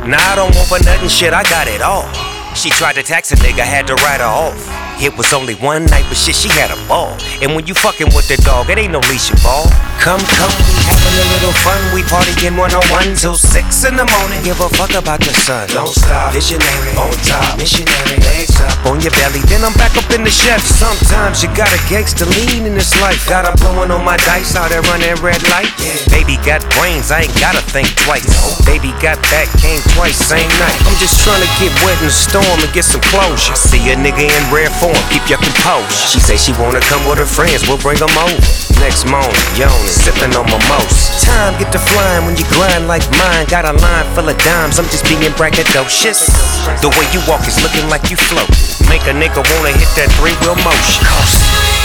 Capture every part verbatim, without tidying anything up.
Nah, I don't want for nothing, shit, I got it all. She tried to tax a nigga, had to write her off. It was only one night, but shit, she had a ball. And when you fucking with the dog, it ain't no leash and ball. Come, come, we having a little fun. We partying one oh one till six in the morning. Give a fuck about the sun. Don't stop, visionary, on top, missionary, legs up on your belly. Then I'm back up in the chef. Sometimes you gotta gangsta lean in this life. Got her blowing on my dice, out there running red light. Yeah. Baby got brains, I ain't gotta think twice. No. Baby got back, came twice, same night. I'm just trying to get wet in the storm and get some closure. See a nigga in rare form, keep your composure. She say she wanna come with her friends, we'll bring them over. Next morning, yawning, sipping on mimosas. Time get to flying when you grind like mine. Got a line full of dimes, I'm just being braggadocious. The way you walk is looking like you float. Make a nigga wanna hit that three-wheel motion. Coast.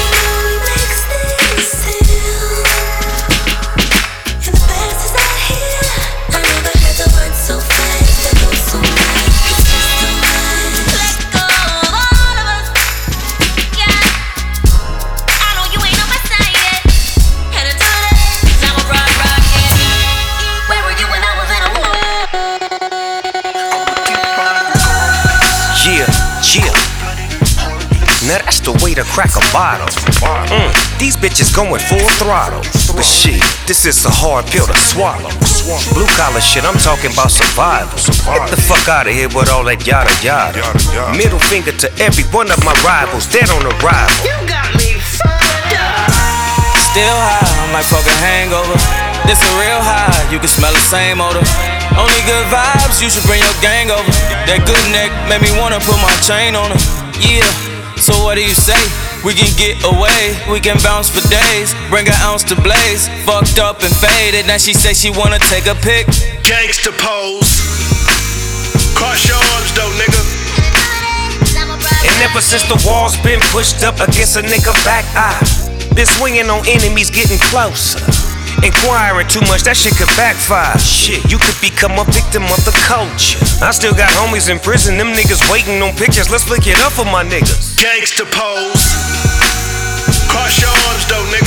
Yeah, yeah. Now that's the way to crack a bottle. Mm, these bitches going full throttle. But shit, this is a hard pill to swallow. Blue collar shit, I'm talking about survival. Get the fuck out of here with all that yada yada. Middle finger to every one of my rivals, dead on arrival. You got me fucked up. Still high, I'm like fucking hangover. This a real high, you can smell the same odor. Only good vibes, you should bring your gang over. That good neck made me wanna put my chain on her. Yeah, so what do you say? We can get away, we can bounce for days. Bring an ounce to blaze, fucked up and faded. Now she say she wanna take a pic. Gangsta pose. Cross your arms though, nigga. And ever since the walls been pushed up against a nigga back, I been swinging on enemies getting closer. Inquiring too much, that shit could backfire. Shit, you could become a victim of the culture. I still got homies in prison, them niggas waiting on pictures. Let's flick it up for my niggas. Gangsta pose. Cross your arms though, nigga.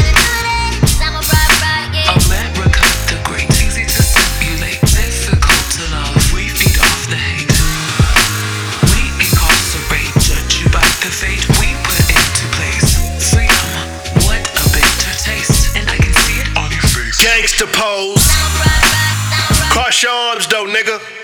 America the great, easy to simulate, difficult to love. We feed off the hate. We incarcerate, judge you by the fate we put into place. Freedom, what a bitter taste, and I can see it on your face. Gangsta pose. Cross your arms though, nigga.